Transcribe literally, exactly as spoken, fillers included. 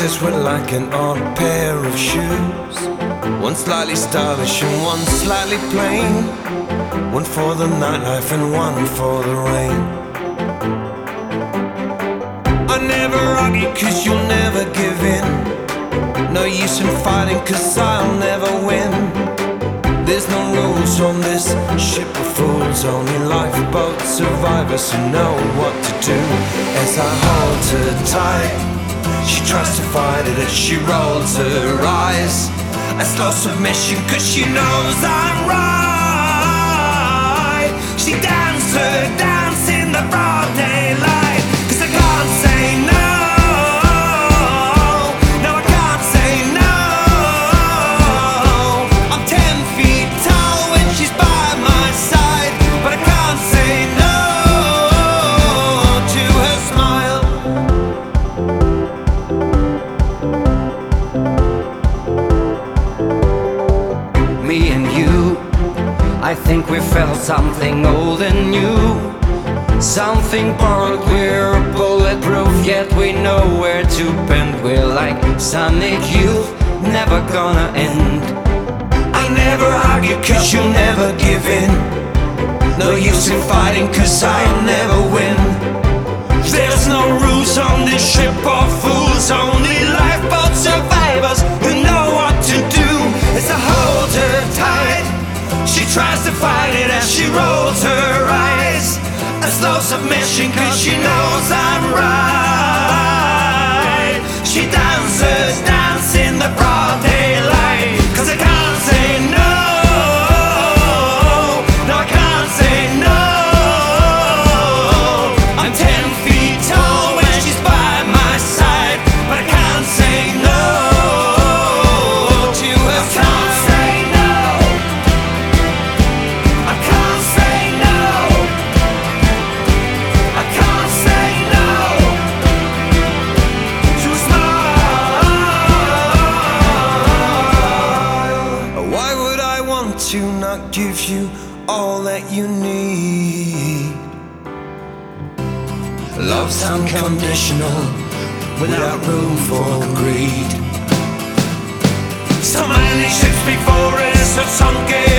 says we're like an odd pair of shoes. One slightly stylish and one slightly plain. One for the nightlife and one for the rain. I never argue cause you'll never give in. No use in fighting cause I'll never win. There's no rules on this ship of fools, only lifeboat survivors who know what to do. As I hold her tight, she tries to fight it as she rolls her eyes. A slow submission cause she knows I'm right. She danced her dance in the broad daylight. Cause I can't say no. No, I can't say no. I'm ten feet tall when she's by my side, but I can't say no to her smile. Me and you, I think we felt something old and new. Something borrowed, we're bulletproof, yet we know where to bend. We're like sonic youth, never gonna end. I never argue cause you'll never give in. No use in fighting cause I'll never win. There's no rules on this ship of fools, only lifeboat survivors who know what to do. As I hold her tight, she tries to fight it as she rolls her eyes. A slow submission cause she knows I'm right. She dances, dance in the broad daylight. Cause I can't say no. No, I can't say no. I'm ten feet tall when she's by my side, but I can't say no to her. I can't say no. I can't say no. I can't say no to a smile. Why would I want to not give you all that you need? Love's unconditional, without room for greed. So many ships before us have sunk.